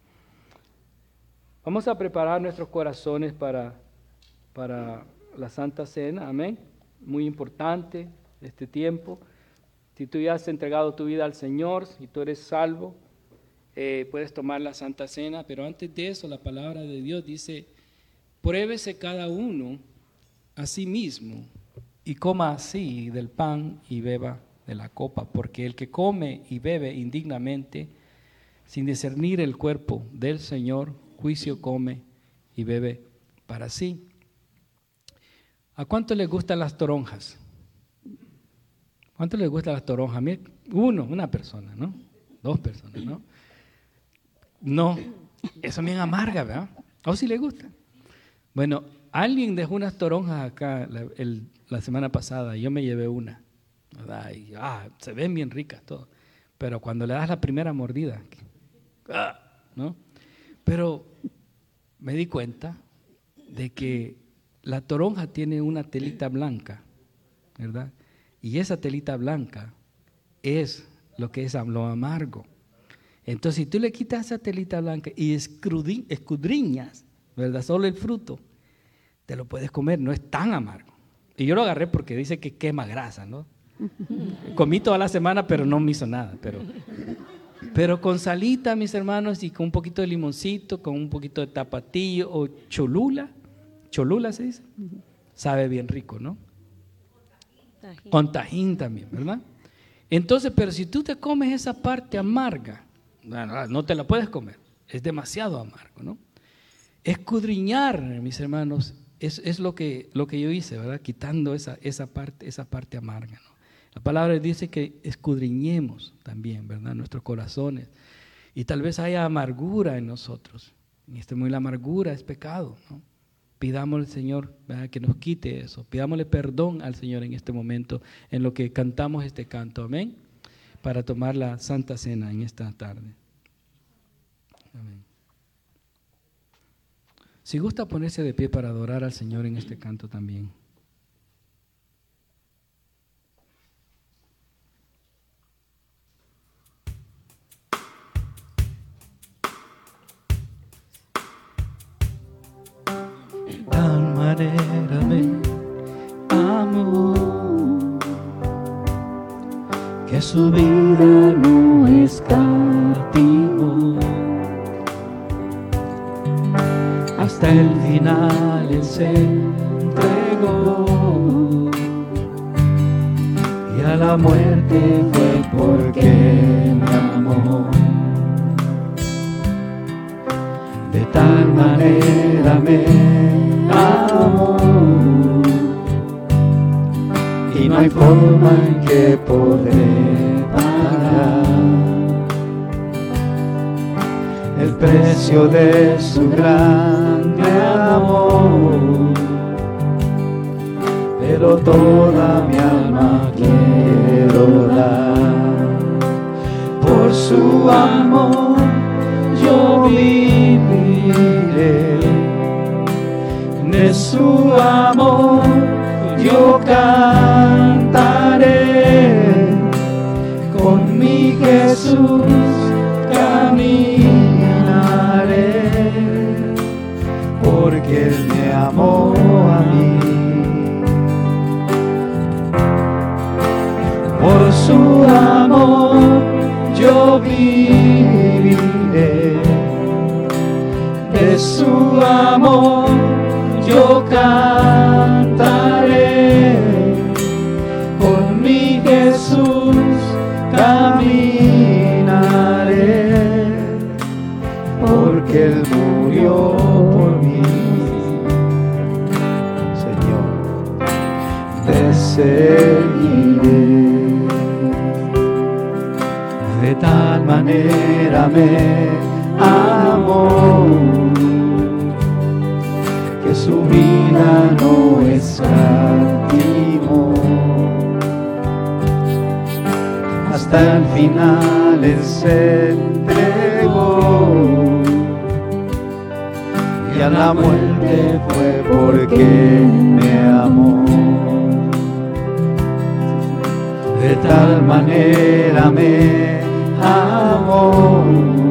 Vamos a preparar nuestros corazones para, para la Santa Cena, amén. Muy importante este tiempo. Si tú ya has entregado tu vida al Señor, si tú eres salvo, eh, puedes tomar la Santa Cena, pero antes de eso la palabra de Dios dice, pruébese cada uno a sí mismo y coma así del pan y beba de la copa, porque el que come y bebe indignamente, sin discernir el cuerpo del Señor, juicio come y bebe para sí. ¿A cuánto les gustan las toronjas? ¿Cuánto les gustan las toronjas? A mí, uno, una persona, ¿no? Dos personas, ¿no? No, eso me amarga, ¿verdad? ¿O si les gusta? Bueno, alguien dejó unas toronjas acá la, el, la semana pasada y yo me llevé una, ¿verdad? Y, ah, se ven bien ricas todas, pero cuando le das la primera mordida, ah, ¿no? Pero me di cuenta de que la toronja tiene una telita blanca, ¿verdad? Y esa telita blanca es lo que es lo amargo. Entonces, si tú le quitas esa telita blanca y escudriñas, ¿verdad? Solo el fruto, te lo puedes comer, no es tan amargo. Y yo lo agarré porque dice que quema grasa, ¿no? Comí toda la semana, pero no me hizo nada, pero... Pero con salita, mis hermanos, y con un poquito de limoncito, con un poquito de tapatillo o cholula, cholula se dice, sabe bien rico, ¿no? Tajín. Con tajín también, ¿verdad? Entonces, pero si tú te comes esa parte amarga, no, no te la puedes comer, es demasiado amargo, ¿no? Escudriñar, mis hermanos, es, es lo, que, lo que yo hice, ¿verdad? Quitando esa, esa, parte, esa parte amarga, ¿no? La palabra dice que escudriñemos también, ¿verdad? Nuestros corazones. Y tal vez haya amargura en nosotros. Y este, muy la amargura es pecado, ¿no? Pidámosle al Señor, ¿verdad?, que nos quite eso. Pidámosle perdón al Señor en este momento, en lo que cantamos este canto. Amén. Para tomar la Santa Cena en esta tarde. Amén. Si gusta ponerse de pie para adorar al Señor en este canto también. Tal manera me amó que su vida no escatimó. Hasta el final Él se entregó y a la muerte fue porque me amó. De tal manera me amó y no hay forma en que podré pagar el precio de su grande amor, pero toda mi alma quiero dar. Por su amor yo viviré, de su amor yo cantaré, con mi Jesús caminaré, porque Él me amó a mí. Por su amor yo viviré, de su amor yo cantaré, con mi Jesús caminaré, porque Él murió por mí. Señor, te seguiré. De tal manera me amó que su vida no escatimó. Hasta el final Él se entregó y a la muerte fue porque me amó. De tal manera me amó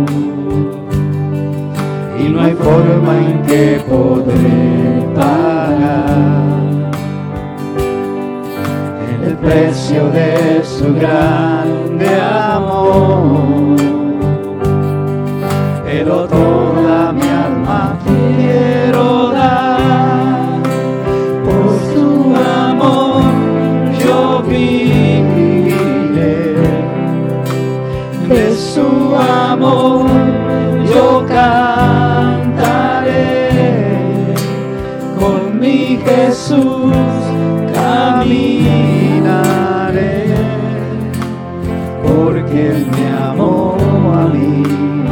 y no hay forma en que podré pagar el precio de su grande amor, pero toda mi alma quiero dar. Por su amor yo viviré, de su amor yo cantaré, con mi Jesús caminaré, porque Él me amó a mí.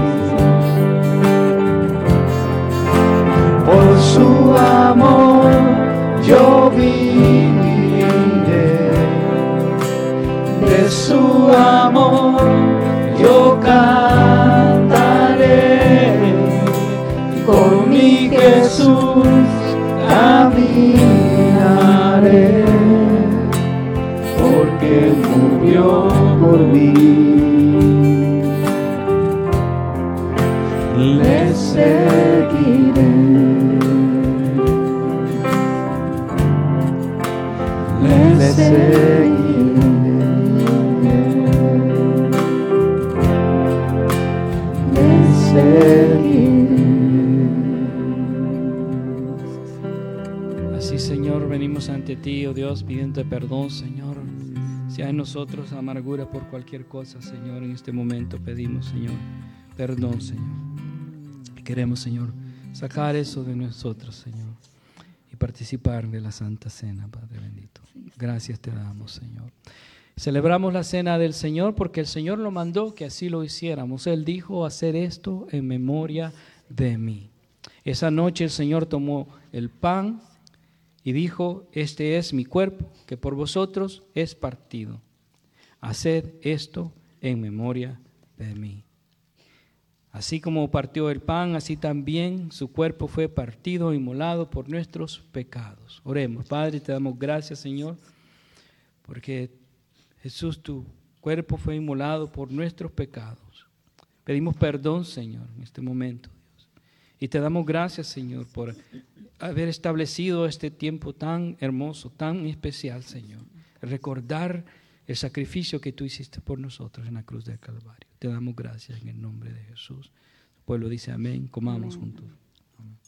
Por su amor yo viviré, de su amor yo cantaré, con mi Jesús caminaré, porque Él murió por mí. Le seguiré, le seguiré. Así, Señor, venimos ante ti, oh Dios, pidiendo perdón, Señor. Si hay en nosotros amargura por cualquier cosa, Señor, en este momento pedimos, Señor, perdón, Señor. Queremos, Señor, sacar eso de nosotros, Señor, y participar de la Santa Cena, Padre bendito. Gracias te damos, Señor. Celebramos la cena del Señor porque el Señor lo mandó que así lo hiciéramos. Él dijo, hacer esto en memoria de mí. Esa noche el Señor tomó el pan y dijo, este es mi cuerpo, que por vosotros es partido. Haced esto en memoria de mí. Así como partió el pan, así también su cuerpo fue partido y inmolado por nuestros pecados. Oremos. Padre, te damos gracias, Señor, porque Jesús, tu cuerpo fue inmolado por nuestros pecados. Pedimos perdón, Señor, en este momento, Dios. Y te damos gracias, Señor, por haber establecido este tiempo tan hermoso, tan especial, Señor. Recordar el sacrificio que tú hiciste por nosotros en la cruz del Calvario. Te damos gracias en el nombre de Jesús. El pueblo dice amén. Comamos amén. Juntos. Amén.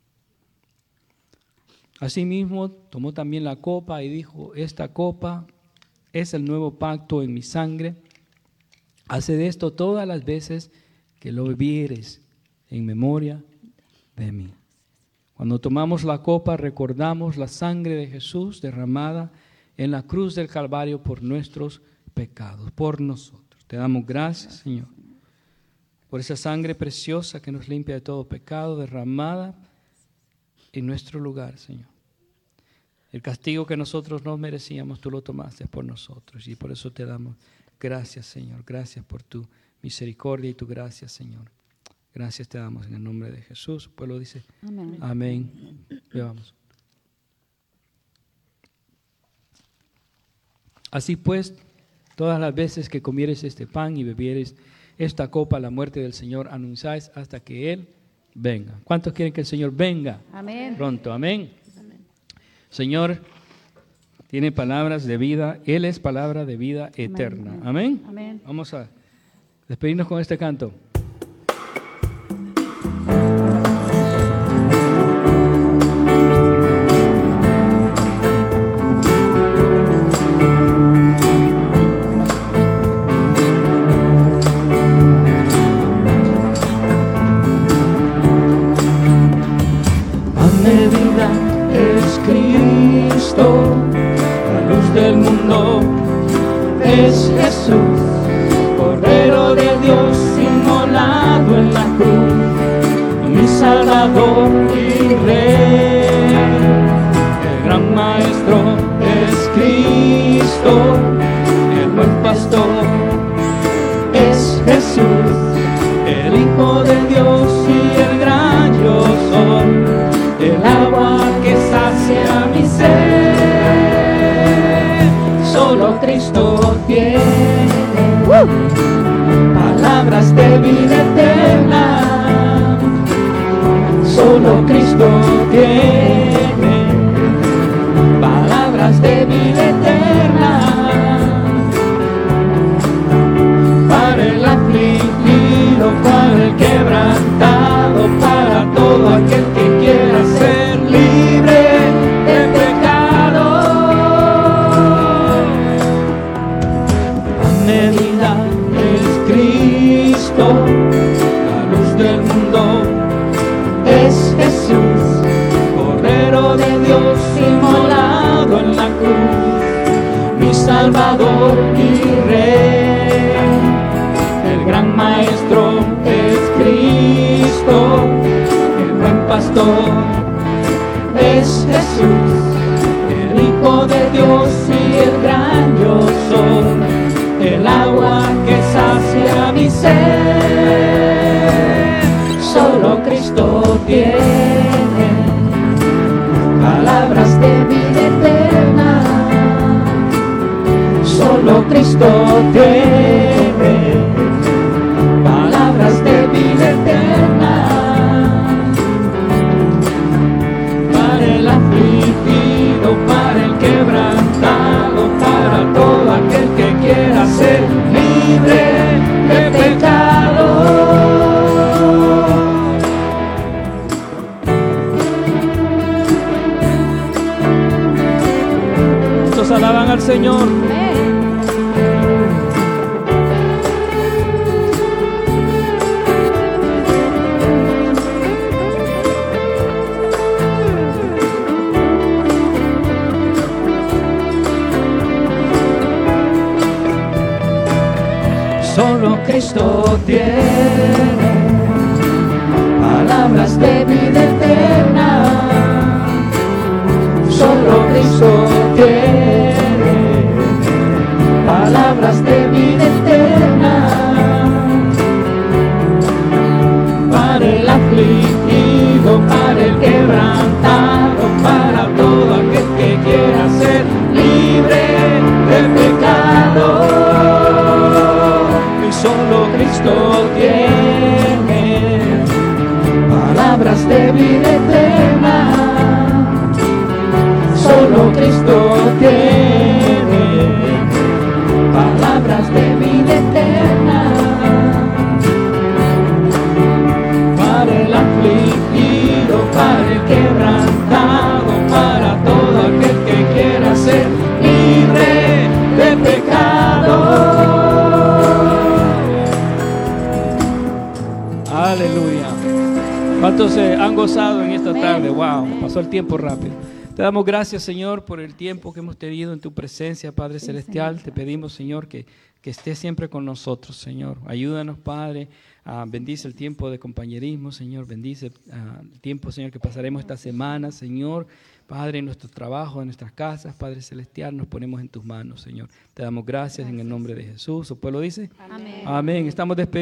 Asimismo, tomó también la copa y dijo, esta copa es el nuevo pacto en mi sangre. Haced esto todas las veces que lo bebieres en memoria de mí. Cuando tomamos la copa, recordamos la sangre de Jesús derramada en la cruz del Calvario por nuestros pecados, por nosotros. Te damos gracias, Señor, por esa sangre preciosa que nos limpia de todo pecado, derramada en nuestro lugar, Señor. El castigo que nosotros no merecíamos, tú lo tomaste por nosotros, y por eso te damos gracias, Señor. Gracias por tu misericordia y tu gracia, Señor. Gracias te damos en el nombre de Jesús. El pueblo dice amén. Amén. Veamos. Así pues, todas las veces que comieres este pan y bebieres esta copa, la muerte del Señor, anunciáis hasta que Él venga. ¿Cuántos quieren que el Señor venga? Amén. Pronto, amén. Amén. Señor tiene palabras de vida, Él es palabra de vida eterna. Amén. Amén. Amén. Vamos a despedirnos con este canto. Es Jesús, Cordero de Dios, inmolado en la cruz, mi Salvador y Rey. El gran Maestro es Cristo, el buen pastor es Jesús, el Hijo de Dios y el gran yo soy, el agua que sacia mi ser. Solo Cristo tiene palabras de vida eterna. Solo Cristo tiene palabras de vida eterna. Para el afligido, para el quebrantado, para todo aquel que quiera ser libre de pecado. Medida es Cristo, la luz del mundo es Jesús, Cordero de Dios inmolado en la cruz, mi Salvador y Rey. El gran Maestro es Cristo, el buen pastor es Jesús, el Hijo de Dios y el gran yo soy, el agua que sacia mi ser. Solo Cristo tiene palabras de vida eterna. Solo Cristo tiene palabras de vida eterna. Para el afligido, para el quebrantado, para todo aquel que quiera ser libre de pecado. Todos alaban al Señor. Solo Cristo tiene palabras de vida eterna. Solo Cristo tiene palabras de vida eterna. Cristo tiene palabras de vida eterna. Solo Cristo tiene palabras de vida eterna. Para el afligido, para el quebrantado, para todo aquel que quiera ser libre de pecado. Aleluya. ¿Cuántos se han gozado en esta tarde? Wow, pasó el tiempo rápido. Te damos gracias, Señor, por el tiempo que hemos tenido en tu presencia, Padre Celestial. Te pedimos, Señor, que, que estés siempre con nosotros, Señor. Ayúdanos, Padre. Uh, bendice el tiempo de compañerismo, Señor. Bendice uh, el tiempo, Señor, que pasaremos esta semana, Señor. Padre, en nuestro trabajo, en nuestras casas, Padre Celestial, nos ponemos en tus manos, Señor. Te damos gracias, gracias. En el nombre de Jesús. ¿Su pueblo dice? Amén. Amén. Estamos despedidos.